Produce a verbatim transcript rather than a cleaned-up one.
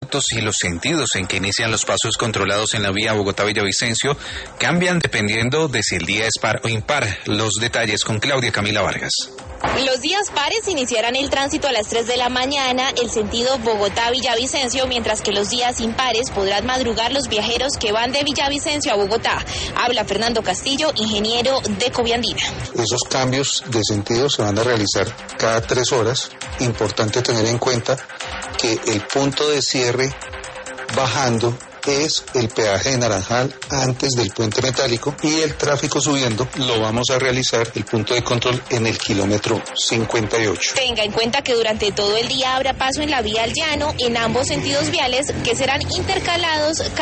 Y los sentidos en que inician los pasos controlados en la vía Bogotá-Villavicencio cambian dependiendo de si el día es par o impar. Los detalles con Claudia Camila Vargas. Los días pares iniciarán el tránsito a las tres de la mañana, el sentido Bogotá-Villavicencio, mientras que los días impares podrán madrugar los viajeros que van de Villavicencio a Bogotá. Habla Fernando Castillo, ingeniero de Coviandina. Esos cambios de sentido se van a realizar cada tres horas. Importante tener en cuenta que el punto de cierre bajando es el peaje de Naranjal antes del puente metálico, y el tráfico subiendo lo vamos a realizar el punto de control en el kilómetro cincuenta y ocho. Tenga en cuenta que durante todo el día habrá paso en la vía al llano en ambos sentidos viales, que serán intercalados